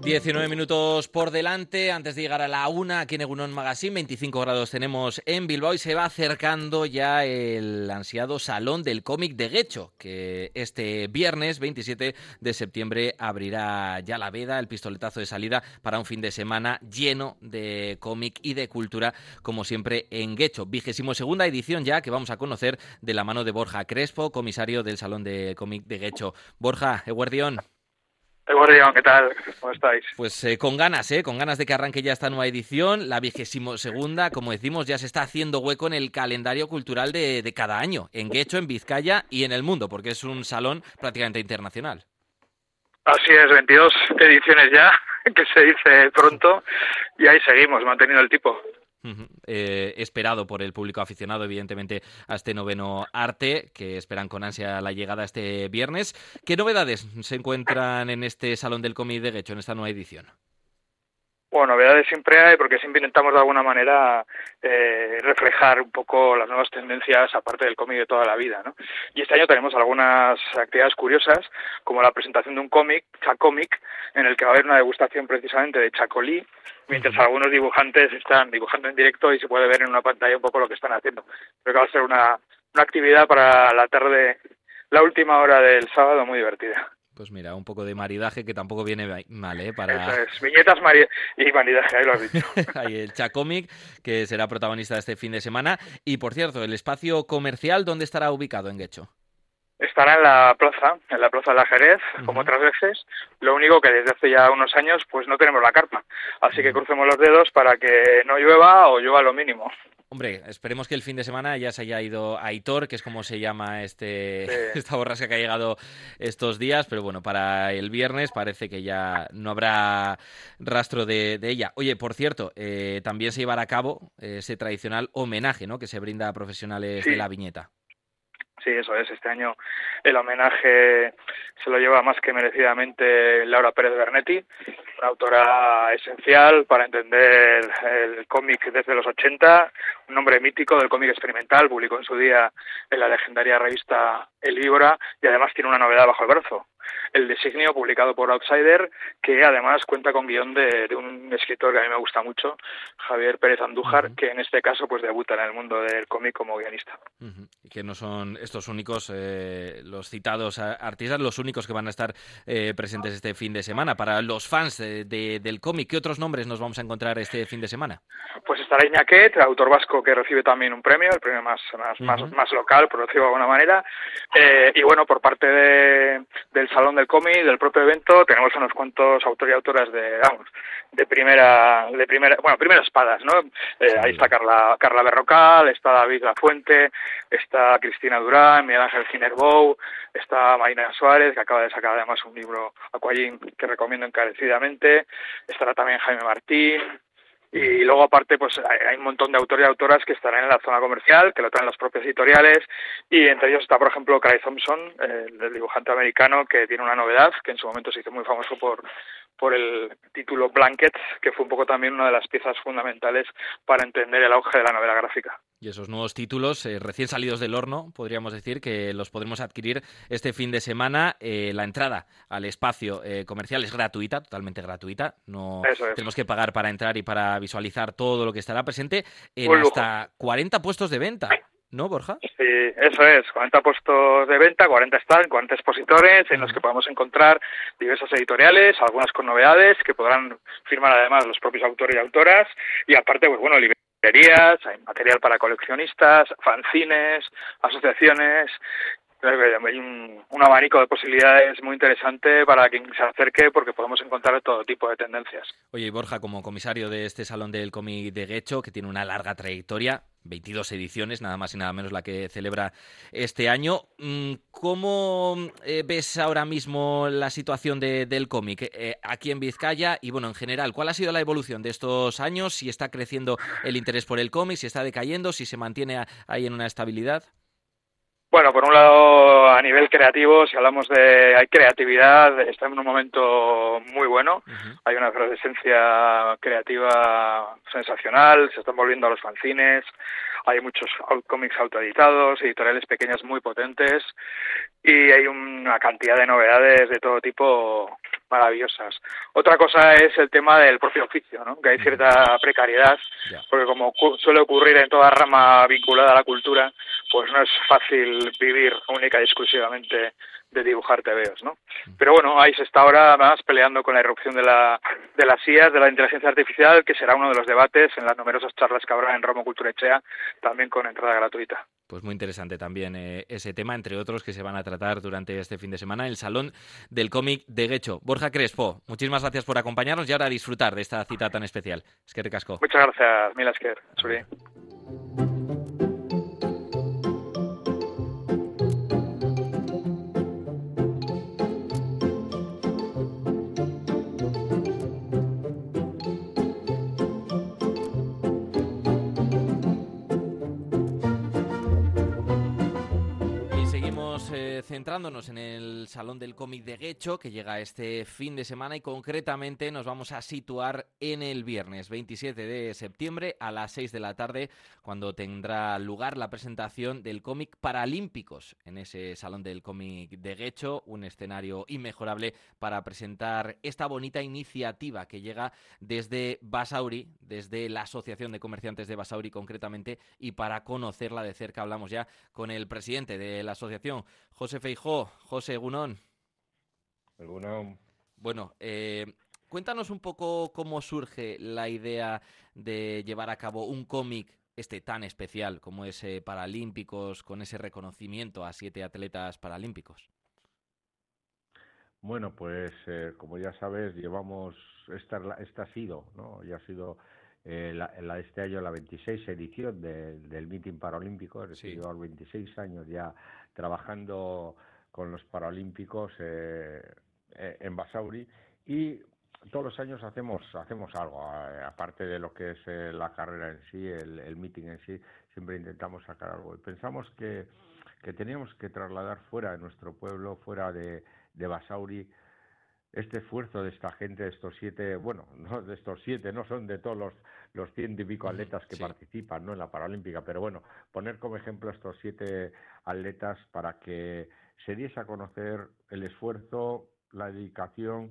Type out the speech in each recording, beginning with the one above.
19 minutos por delante, antes de llegar a la 1 aquí en Egunon Magazine, 25 grados tenemos en Bilbao y se va acercando ya el ansiado Salón del Cómic de Getxo, que este viernes 27 de septiembre abrirá ya la veda, el pistoletazo de salida para un fin de semana lleno de cómic y de cultura, como siempre en Getxo. 22ª edición ya que vamos a conocer de la mano de Borja Crespo, comisario del Salón de Cómic de Getxo. Borja, eguerdión. Eguerdión, ¿qué tal? ¿Cómo estáis? Pues con ganas de que arranque ya esta nueva edición, la 22ª, como decimos, ya se está haciendo hueco en el calendario cultural de cada año, en Getxo, en Vizcaya y en el mundo, porque es un salón prácticamente internacional. Así es, 22 ediciones ya, que se dice pronto, y ahí seguimos, manteniendo el tipo. Esperado por el público aficionado, evidentemente, a este noveno arte, que esperan con ansia la llegada este viernes. ¿Qué novedades se encuentran en este Salón del Cómic de Getxo, en esta nueva edición? Bueno, novedades siempre hay, porque siempre intentamos de alguna manera reflejar un poco las nuevas tendencias, aparte del cómic de toda la vida, ¿no? Y este año tenemos algunas actividades curiosas, como la presentación de un cómic, Chacomic, en el que va a haber una degustación precisamente de Chacolí, mientras algunos dibujantes están dibujando en directo y se puede ver en una pantalla un poco lo que están haciendo. Creo que va a ser una actividad para la tarde, la última hora del sábado, muy divertida. Pues mira, un poco de maridaje que tampoco viene mal, ¿eh? Para... Eso es, viñetas y maridaje, ahí lo has dicho. Hay el Chacomic, que será protagonista este fin de semana. Y, por cierto, el espacio comercial, ¿dónde estará ubicado en Getxo? Estará en la plaza de la Jerez, como otras veces. Lo único que desde hace ya unos años pues no tenemos la carpa. Así que crucemos los dedos para que no llueva o llueva lo mínimo. Hombre, esperemos que el fin de semana ya se haya ido Aitor, que es como se llama esta borrasca que ha llegado estos días, pero bueno, para el viernes parece que ya no habrá rastro de ella. Oye, por cierto, también se llevará a cabo ese tradicional homenaje, ¿no?, que se brinda a profesionales de la viñeta. Sí, eso es. Este año el homenaje se lo lleva más que merecidamente Laura Pérez Bernetti, una autora esencial para entender el cómic desde los 80, un hombre mítico del cómic experimental, publicó en su día en la legendaria revista El Víbora y además tiene una novedad bajo el brazo, El Designio, publicado por Outsider, que además cuenta con guión de un escritor que a mí me gusta mucho, Javier Pérez Andújar, que en este caso pues debuta en el mundo del cómic como guionista. Y que no son estos únicos, los citados artistas, los únicos que van a estar presentes este fin de semana. Para los fans del cómic, ¿qué otros nombres nos vamos a encontrar este fin de semana? Pues estará Iñaquet, autor vasco que recibe también un premio, el premio más local, por decirlo de alguna manera. Y bueno, por parte del Salón del Cómic, del propio evento, tenemos unos cuantos autores y autoras de primera espadas, ¿no? Ahí está Carla Berrocal, está David Lafuente, está Cristina Durán, Miguel Ángel Cinerbou, está Marina Suárez, que acaba de sacar además un libro, Aquagym, que recomiendo encarecidamente, estará también Jaime Martín. Y luego, aparte, pues hay un montón de autores y autoras que estarán en la zona comercial, que lo traen las propias editoriales, y entre ellos está, por ejemplo, Craig Thompson, el dibujante americano, que tiene una novedad, que en su momento se hizo muy famoso por el título Blankets, que fue un poco también una de las piezas fundamentales para entender el auge de la novela gráfica. Y esos nuevos títulos, recién salidos del horno, podríamos decir, que los podremos adquirir este fin de semana. La entrada al espacio comercial es gratuita, totalmente gratuita. No tenemos que pagar para entrar y para visualizar todo lo que estará presente en hasta 40 puestos de venta. ¿No, Borja? Sí, eso es, 40 puestos de venta, 40 stands, 40 expositores en los que podemos encontrar diversas editoriales, algunas con novedades que podrán firmar además los propios autores y autoras, y aparte, pues bueno, librerías, hay material para coleccionistas, fanzines, asociaciones. Hay un abanico de posibilidades muy interesante para quien se acerque, porque podemos encontrar todo tipo de tendencias. Oye, Borja, como comisario de este Salón del Cómic de Getxo, que tiene una larga trayectoria, 22 ediciones, nada más y nada menos la que celebra este año, ¿cómo ves ahora mismo la situación del cómic aquí en Vizcaya y, bueno, en general? ¿Cuál ha sido la evolución de estos años? ¿Si está creciendo el interés por el cómic? ¿Si está decayendo? ¿Si se mantiene ahí en una estabilidad? Bueno, por un lado, a nivel creativo, si hablamos hay creatividad, está en un momento muy bueno. Hay una efervescencia creativa sensacional, se están volviendo a los fanzines, hay muchos cómics autoeditados, editoriales pequeñas muy potentes. y hay una cantidad de novedades de todo tipo maravillosas. Otra cosa es el tema del propio oficio, ¿no? Que hay cierta precariedad, porque como suele ocurrir en toda rama vinculada a la cultura, pues no es fácil vivir única y exclusivamente de dibujar tebeos, ¿no? Pero bueno, ahí se está ahora más peleando con la irrupción de las IAs, de la inteligencia artificial, que será uno de los debates en las numerosas charlas que habrá en Romo Culturechea, también con entrada gratuita. Pues muy interesante también ese tema, entre otros que se van a tratar durante este fin de semana, el Salón del Cómic de Getxo. Borja Crespo, muchísimas gracias por acompañarnos y ahora a disfrutar de esta cita tan especial. Es que ricasco. Muchas gracias, mil esker. Centrándonos en el Salón del Cómic de Getxo, que llega este fin de semana, y concretamente nos vamos a situar en el viernes 27 de septiembre a las 6 de la tarde, cuando tendrá lugar la presentación del cómic Paralímpicos en ese Salón del Cómic de Getxo, un escenario inmejorable para presentar esta bonita iniciativa que llega desde Basauri, desde la Asociación de Comerciantes de Basauri concretamente, y para conocerla de cerca hablamos ya con el presidente de la asociación, José Feijóo. José, egunon. Egunon. Bueno, cuéntanos un poco cómo surge la idea de llevar a cabo un cómic tan especial como es Paralímpicos, con ese reconocimiento a 7 atletas paralímpicos. Bueno, pues como ya sabes, llevamos, esta ha sido, ¿no? Ya ha sido este año la 26 edición del Meeting Paralímpico, es decir, llevamos 26 años ya trabajando con los Paralímpicos en Basauri, y todos los años hacemos algo, aparte de lo que es la carrera en sí, el meeting en sí, siempre intentamos sacar algo. Y pensamos que teníamos que trasladar fuera de nuestro pueblo, fuera de Basauri, este esfuerzo de esta gente, de estos 7, bueno, no de estos 7, no son de todos los 100 y pico atletas que participan, ¿no?, en la Paralímpica, pero bueno, poner como ejemplo a estos 7 atletas para que se diese a conocer el esfuerzo, la dedicación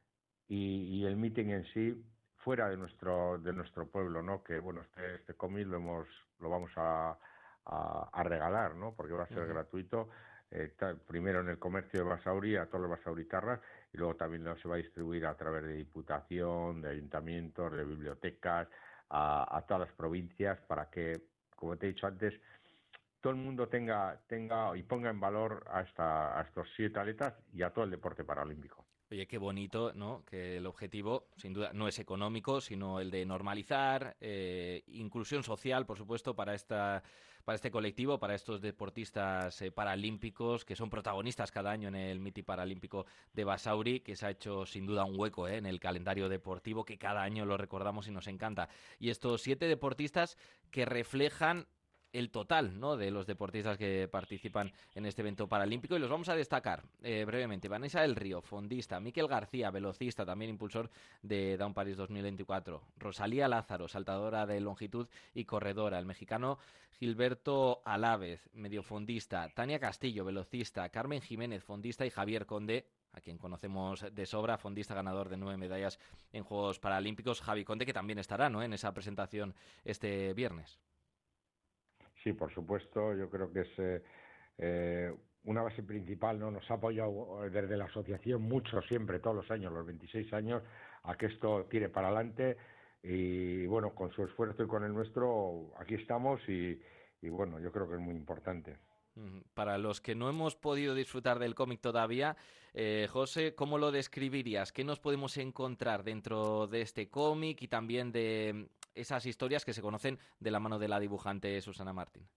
y el meeting en sí fuera de nuestro pueblo, ¿no? Que bueno, este cómic lo vamos a regalar, ¿no? Porque va a ser gratuito. Primero en el comercio de Basauri, a todos los basauritarras, y luego también se va a distribuir a través de Diputación, de ayuntamientos, de bibliotecas, a todas las provincias, para que, como te he dicho antes, todo el mundo tenga y ponga en valor a estos 7 atletas y a todo el deporte paralímpico. Oye, qué bonito, ¿no? Que el objetivo, sin duda, no es económico, sino el de normalizar, inclusión social, por supuesto, para este colectivo, para estos deportistas paralímpicos que son protagonistas cada año en el Meeting Paralímpico de Basauri, que se ha hecho sin duda un hueco en el calendario deportivo, que cada año lo recordamos y nos encanta. Y estos 7 deportistas que reflejan el total, ¿no?, de los deportistas que participan en este evento paralímpico, y los vamos a destacar brevemente. Vanessa del Río, fondista; Miquel García, velocista, también impulsor de Down Paris 2024; Rosalía Lázaro, saltadora de longitud y corredora; el mexicano Gilberto Alavez, mediofondista; Tania Castillo, velocista; Carmen Jiménez, fondista; y Javier Conde, a quien conocemos de sobra, fondista ganador de 9 medallas en Juegos Paralímpicos. Javi Conde, que también estará, ¿no?, en esa presentación este viernes. Sí, por supuesto, yo creo que es una base principal, ¿no? Nos ha apoyado desde la asociación mucho, siempre, todos los años, los 26 años, a que esto tire para adelante, y bueno, con su esfuerzo y con el nuestro, aquí estamos, y bueno, yo creo que es muy importante. Para los que no hemos podido disfrutar del cómic todavía, José, ¿cómo lo describirías? ¿Qué nos podemos encontrar dentro de este cómic y también de esas historias que se conocen de la mano de la dibujante Susana Martín?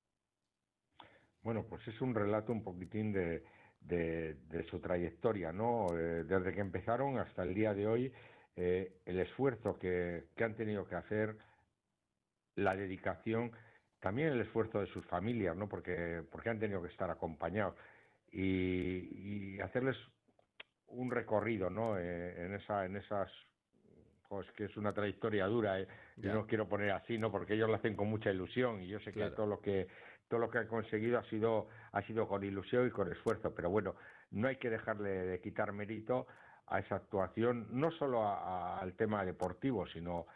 Bueno, pues es un relato un poquitín de su trayectoria, ¿no? Desde que empezaron hasta el día de hoy, el esfuerzo que han tenido que hacer, la dedicación, también el esfuerzo de sus familias, ¿no? Porque han tenido que estar acompañados, y hacerles un recorrido, ¿no? En esas, pues que es una trayectoria dura, yo no quiero poner así, ¿no? Porque ellos lo hacen con mucha ilusión, y yo sé que todo lo que todo lo que han conseguido ha sido con ilusión y con esfuerzo, pero bueno, no hay que dejarle de quitar mérito a esa actuación, no solo al tema deportivo, sino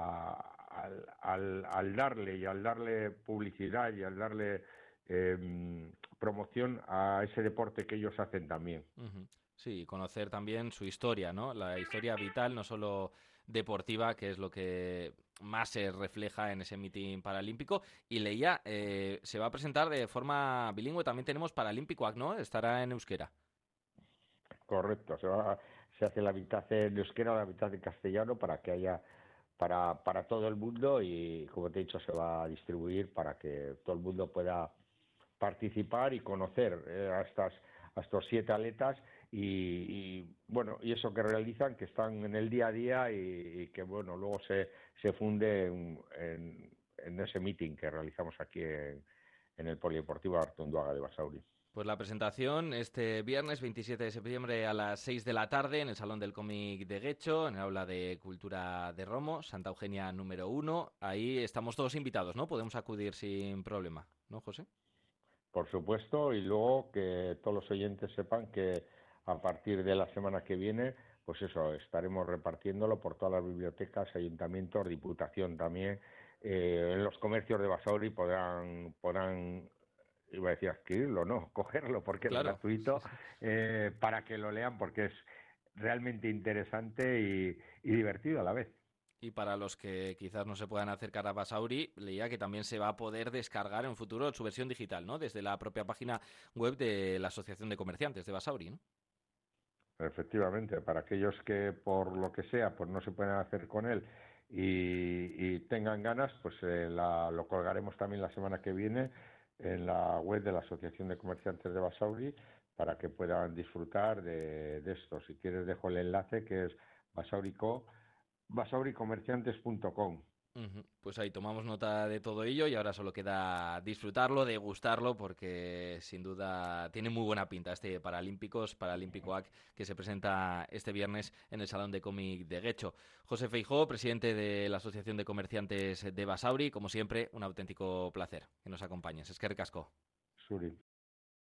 al darle publicidad y al darle promoción a ese deporte que ellos hacen también. Uh-huh. Sí, conocer también su historia, ¿no? La historia vital, no solo deportiva, que es lo que más se refleja en ese mitin paralímpico. Y leía, se va a presentar de forma bilingüe, también tenemos Paralímpicoak, ¿no? Estará en euskera. Correcto, se hace la mitad en euskera, la mitad en castellano para que haya para todo el mundo y, como te he dicho, se va a distribuir para que todo el mundo pueda participar y conocer a estos 7 atletas y bueno, y eso que realizan, que están en el día a día y que bueno, luego se funde en ese meeting que realizamos aquí en el Polideportivo Artonduaga de Basauri. Pues la presentación este viernes 27 de septiembre a las 6 de la tarde en el Salón del Cómic de Guecho, en el Aula de Cultura de Romo, Santa Eugenia número 1. Ahí estamos todos invitados, ¿no? Podemos acudir sin problema, ¿no, José? Por supuesto, y luego que todos los oyentes sepan que a partir de la semana que viene, pues eso, estaremos repartiéndolo por todas las bibliotecas, ayuntamientos, diputación también. En los comercios de Basauri podrán iba a decir adquirirlo, no, cogerlo porque claro, es gratuito, sí, sí. para que lo lean porque es realmente interesante y divertido a la vez. Y para los que quizás no se puedan acercar a Basauri, leía que también se va a poder descargar en un futuro su versión digital, ¿no? Desde la propia página web de la Asociación de Comerciantes de Basauri, ¿no? Efectivamente, para aquellos que por lo que sea pues no se pueden hacer con él y tengan ganas, pues lo colgaremos también la semana que viene en la web de la Asociación de Comerciantes de Basauri para que puedan disfrutar de esto. Si quieres dejo el enlace que es basauricomerciantes.com. Pues ahí tomamos nota de todo ello y ahora solo queda disfrutarlo, degustarlo, porque sin duda tiene muy buena pinta este Paralímpicoak, que se presenta este viernes en el Salón de Cómic de Guecho. José Feijóo, presidente de la Asociación de Comerciantes de Basauri, como siempre, un auténtico placer que nos acompañes. Eskerrik asko. Suri.